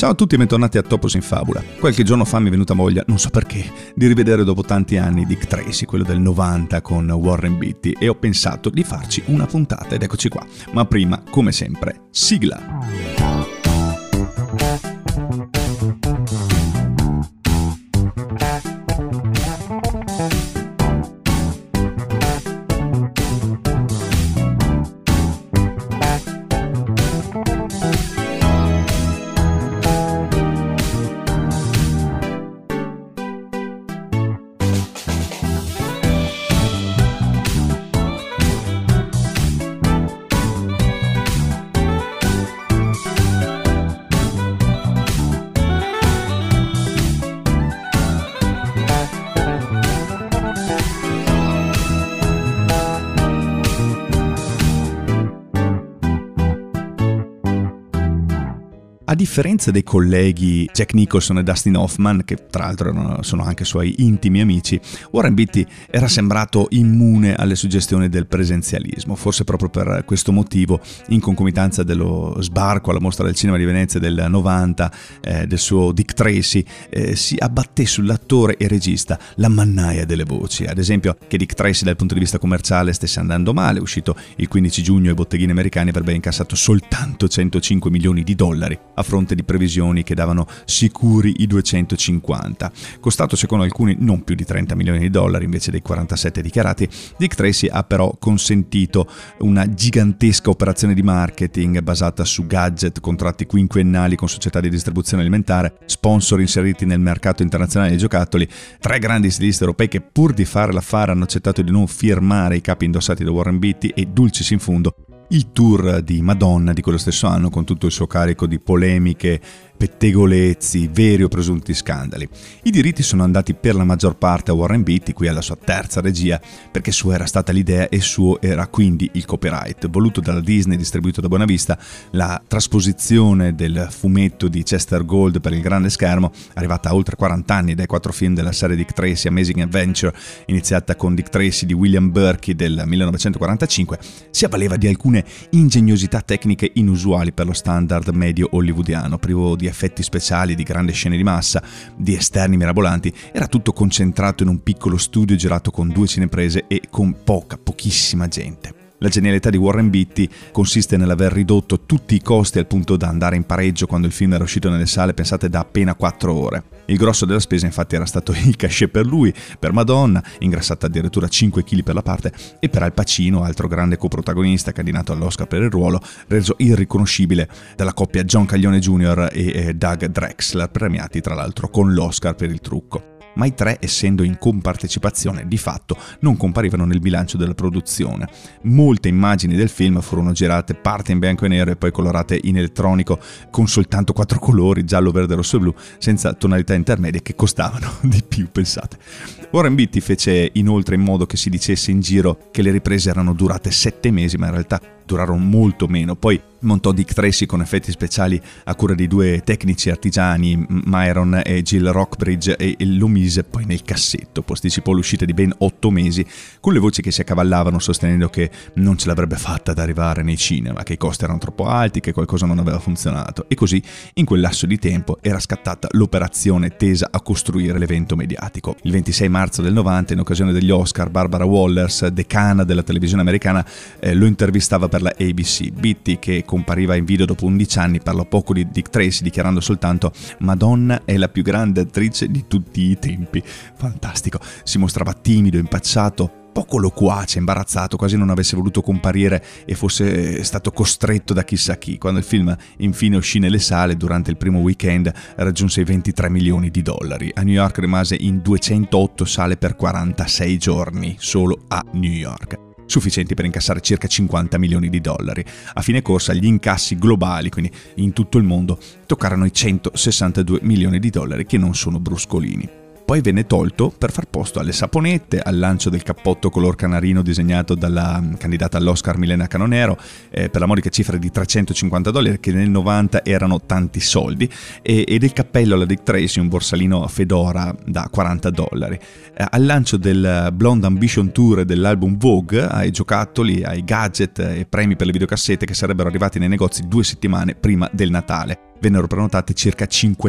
Ciao a tutti e bentornati a Topos in Fabula. Qualche giorno fa mi è venuta voglia, non so perché, di rivedere dopo tanti anni Dick Tracy, quello del 90 con Warren Beatty, e ho pensato di farci una puntata ed eccoci qua. Ma prima, come sempre, sigla! A differenza dei colleghi Jack Nicholson e Dustin Hoffman, che tra l'altro sono anche suoi intimi amici, Warren Beatty era sembrato immune alle suggestioni del presenzialismo. Forse proprio per questo motivo, in concomitanza dello sbarco alla Mostra del Cinema di Venezia del 90 del suo Dick Tracy, si abbatté sull'attore e regista la mannaia delle voci. Ad esempio, che Dick Tracy dal punto di vista commerciale stesse andando male. Uscito il 15 giugno ai botteghini americani, avrebbe incassato soltanto $105 milioni, a fronte di previsioni che davano sicuri i 250. Costato secondo alcuni non più di $30 milioni invece dei 47 dichiarati, Dick Tracy ha però consentito una gigantesca operazione di marketing basata su gadget, contratti quinquennali con società di distribuzione alimentare, sponsor inseriti nel mercato internazionale dei giocattoli, 3 grandi stilisti europei che pur di fare l'affare hanno accettato di non firmare i capi indossati da Warren Beatty e, dulcis in fundo, il tour di Madonna di quello stesso anno con tutto il suo carico di polemiche, pettegolezzi, veri o presunti scandali. I diritti sono andati per la maggior parte a Warren Beatty, qui alla sua terza regia, perché sua era stata l'idea e suo era quindi il copyright. Voluto dalla Disney, distribuito da Buona Vista, la trasposizione del fumetto di Chester Gould per il grande schermo, arrivata a oltre 40 anni dai 4 film della serie Dick Tracy Amazing Adventure, iniziata con Dick Tracy di William Burke del 1945, si avvaleva di alcune ingegnosità tecniche inusuali per lo standard medio hollywoodiano, privo di effetti speciali, di grandi scene di massa, di esterni mirabolanti. Era tutto concentrato in un piccolo studio girato con 2 cineprese e con pochissima gente. La genialità di Warren Beatty consiste nell'aver ridotto tutti i costi al punto da andare in pareggio quando il film era uscito nelle sale, pensate, da appena 4 ore. Il grosso della spesa infatti era stato il cachet per lui, per Madonna, ingrassata addirittura 5 kg per la parte, e per Al Pacino, altro grande coprotagonista candidato all'Oscar per il ruolo, reso irriconoscibile dalla coppia John Caglione Jr. e Doug Drexler, premiati tra l'altro con l'Oscar per il trucco. Ma i 3, essendo in compartecipazione, di fatto non comparivano nel bilancio della produzione. Molte immagini del film furono girate parte in bianco e nero e poi colorate in elettronico con soltanto 4 colori, giallo, verde, rosso e blu, senza tonalità intermedie che costavano di più, pensate. Warren Beatty fece inoltre in modo che si dicesse in giro che le riprese erano durate 7 mesi, ma in realtà durarono molto meno. Poi montò Dick Tracy con effetti speciali a cura di 2 tecnici artigiani, Myron e Jill Rockbridge, e lo mise poi nel cassetto. Posticipò l'uscita di ben 8 mesi, con le voci che si accavallavano sostenendo che non ce l'avrebbe fatta ad arrivare nei cinema, che i costi erano troppo alti, che qualcosa non aveva funzionato. E così, in quel lasso di tempo, era scattata l'operazione tesa a costruire l'evento mediatico. Il 26 marzo del 90, in occasione degli Oscar, Barbara Wallers, decana della televisione americana, lo intervistava per la ABC. Beatty, che compariva in video dopo 11 anni, parlò poco di Dick Tracy, dichiarando soltanto: Madonna è la più grande attrice di tutti i tempi. Fantastico. Si mostrava timido, impacciato, poco loquace, imbarazzato, quasi non avesse voluto comparire e fosse stato costretto da chissà chi. Quando il film infine uscì nelle sale, durante il primo weekend raggiunse i $23 milioni. A New York rimase in 208 sale per 46 giorni, solo a New York, sufficienti per incassare circa $50 milioni. A fine corsa gli incassi globali, quindi in tutto il mondo, toccarono i $162 milioni, che non sono bruscolini. Poi venne tolto per far posto alle saponette, al lancio del cappotto color canarino disegnato dalla candidata all'Oscar Milena Canonero per la modica cifra di $350, che nel 90 erano tanti soldi, e del cappello alla Dick Tracy, un borsalino fedora da $40. Al lancio del Blonde Ambition Tour e dell'album Vogue, ai giocattoli, ai gadget e premi per le videocassette che sarebbero arrivati nei negozi 2 settimane prima del Natale. vennero prenotate circa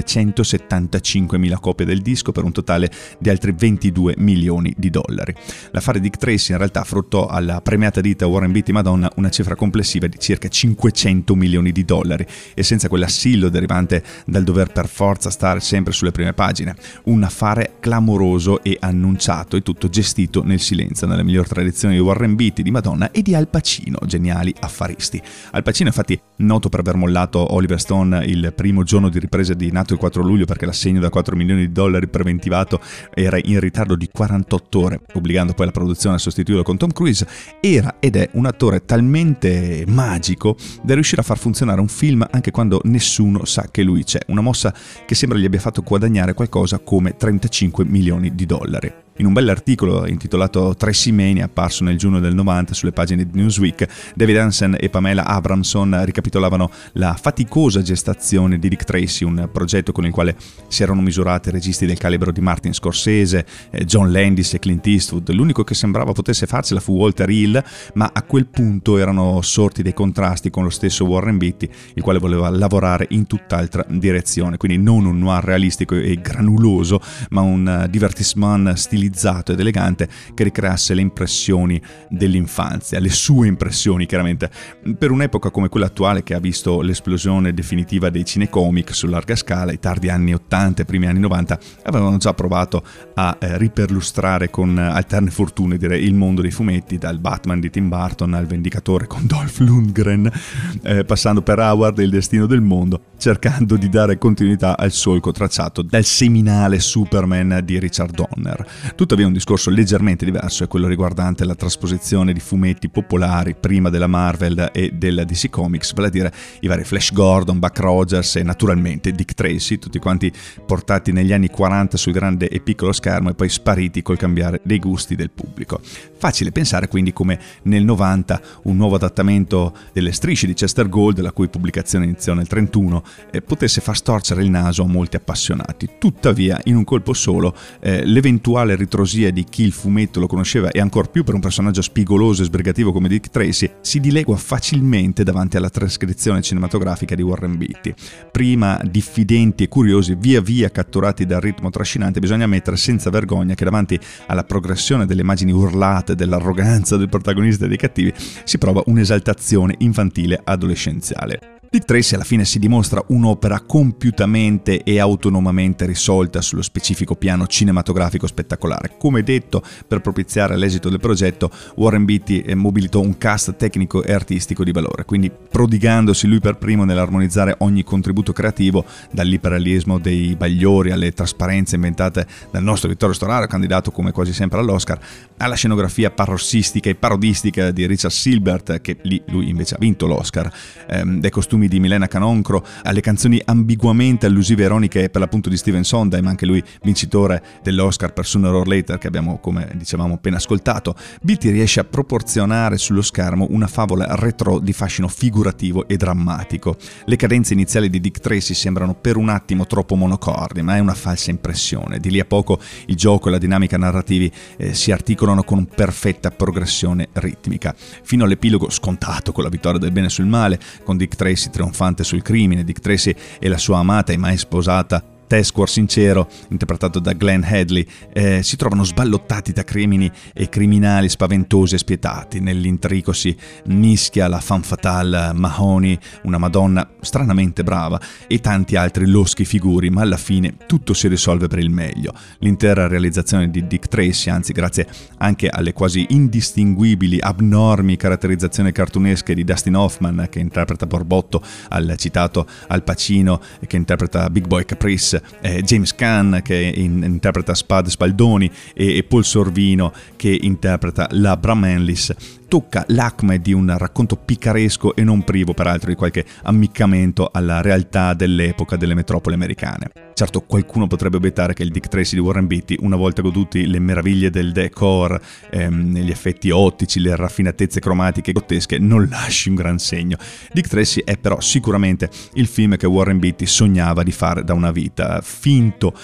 575.000 copie del disco per un totale di altri 22 milioni di dollari. L'affare Dick Tracy in realtà fruttò alla premiata ditta Warren Beatty Madonna una cifra complessiva di circa 500 milioni di dollari, e senza quell'assillo derivante dal dover per forza stare sempre sulle prime pagine. Un affare clamoroso e annunciato, e tutto gestito nel silenzio, nella miglior tradizione di Warren Beatty, di Madonna e di Al Pacino, geniali affaristi. Al Pacino infatti noto per aver mollato Oliver Stone il primo giorno di ripresa di Nato il 4 luglio perché l'assegno da 4 milioni di dollari preventivato era in ritardo di 48 ore, obbligando poi la produzione a sostituirlo con Tom Cruise. Era ed è un attore talmente magico da riuscire a far funzionare un film anche quando nessuno sa che lui c'è, una mossa che sembra gli abbia fatto guadagnare qualcosa come 35 milioni di dollari. In un bell'articolo intitolato Tracy Mania, apparso nel giugno del 90 sulle pagine di Newsweek, David Hansen e Pamela Abramson ricapitolavano la faticosa gestazione di Dick Tracy, un progetto con il quale si erano misurati registi del calibro di Martin Scorsese, John Landis e Clint Eastwood. L'unico che sembrava potesse farcela fu Walter Hill, ma a quel punto erano sorti dei contrasti con lo stesso Warren Beatty, il quale voleva lavorare in tutt'altra direzione, quindi non un noir realistico e granuloso, ma un divertissement stilizzato ed elegante che ricreasse le impressioni dell'infanzia, le sue impressioni chiaramente, per un'epoca come quella attuale che ha visto l'esplosione definitiva dei cinecomic su larga scala. I tardi anni 80 e primi anni 90 avevano già provato a riperlustrare con alterne fortune, direi, il mondo dei fumetti, dal Batman di Tim Burton al Vendicatore con Dolph Lundgren, passando per Howard e il destino del mondo, cercando di dare continuità al solco tracciato dal seminale Superman di Richard Donner. Tuttavia un discorso leggermente diverso è quello riguardante la trasposizione di fumetti popolari prima della Marvel e della DC Comics, vale a dire i vari Flash Gordon, Buck Rogers e naturalmente Dick Tracy, tutti quanti portati negli anni 40 sul grande e piccolo schermo e poi spariti col cambiare dei gusti del pubblico. Facile pensare quindi come nel 90 un nuovo adattamento delle strisce di Chester Gould, la cui pubblicazione iniziò nel 31, potesse far storcere il naso a molti appassionati. Tuttavia, in un colpo solo, l'eventuale ritrosia di chi il fumetto lo conosceva, e ancor più per un personaggio spigoloso e sbrigativo come Dick Tracy, si dilegua facilmente davanti alla trascrizione cinematografica di Warren Beatty. Prima diffidenti e curiosi, via via catturati dal ritmo trascinante, bisogna ammettere senza vergogna che davanti alla progressione delle immagini urlate, dell'arroganza del protagonista e dei cattivi, si prova un'esaltazione infantile adolescenziale. Dick Tracy alla fine si dimostra un'opera compiutamente e autonomamente risolta sullo specifico piano cinematografico spettacolare. Come detto, per propiziare l'esito del progetto, Warren Beatty mobilitò un cast tecnico e artistico di valore, quindi prodigandosi lui per primo nell'armonizzare ogni contributo creativo, dall'iperrealismo dei bagliori alle trasparenze inventate dal nostro Vittorio Storaro, candidato come quasi sempre all'Oscar, alla scenografia parossistica e parodistica di Richard Silbert, che lì lui invece ha vinto l'Oscar, dai costumi di Milena Canoncro alle canzoni ambiguamente allusive e ironiche per l'appunto di Steven Sondheim, anche lui vincitore dell'Oscar per Sooner or Later, che abbiamo, come dicevamo, appena ascoltato. Beatty riesce a proporzionare sullo schermo una favola retro di fascino figurativo e drammatico. Le cadenze iniziali di Dick Tracy sembrano per un attimo troppo monocorde, ma è una falsa impressione. Di lì a poco il gioco e la dinamica narrativi si articolano con perfetta progressione ritmica, fino all'epilogo scontato con la vittoria del bene sul male, con Dick Tracy trionfante sul crimine. Dick Tracy e la sua amata e mai sposata Tess Sincero, interpretato da Glenn Headley, si trovano sballottati da crimini e criminali spaventosi e spietati. Nell'intrico si mischia la femme fatale Mahoney, una madonna stranamente brava, e tanti altri loschi figuri, ma alla fine tutto si risolve per il meglio. L'intera realizzazione di Dick Tracy, anzi grazie anche alle quasi indistinguibili, abnormi caratterizzazioni cartunesche di Dustin Hoffman, che interpreta Borbotto, al citato Al Pacino, che interpreta Big Boy Caprice, James Caan che interpreta Spud Spaldoni e Paul Sorvino che interpreta la Bram Enlis, tocca l'acme di un racconto picaresco e non privo peraltro di qualche ammiccamento alla realtà dell'epoca delle metropoli americane. Certo, qualcuno potrebbe obiettare che il Dick Tracy di Warren Beatty, una volta goduti le meraviglie del decor, gli effetti ottici, le raffinatezze cromatiche grottesche, non lasci un gran segno. Dick Tracy è però sicuramente il film che Warren Beatty sognava di fare da una vita. Finto,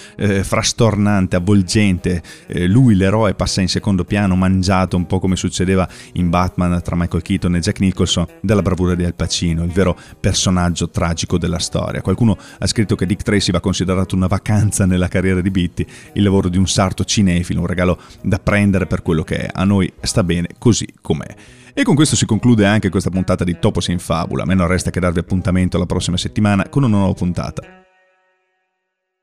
frastornante, avvolgente, lui l'eroe passa in secondo piano, mangiato un po' come succedeva in Batman tra Michael Keaton e Jack Nicholson della bravura di Al Pacino, il vero personaggio tragico della storia. Qualcuno ha scritto che Dick Tracy va considerato una vacanza nella carriera di Beatty, il lavoro di un sarto cinefilo, un regalo da prendere per quello che è. A noi sta bene così com'è. E con questo si conclude anche questa puntata di Topos in Fabula. A me non resta che darvi appuntamento la prossima settimana con una nuova puntata.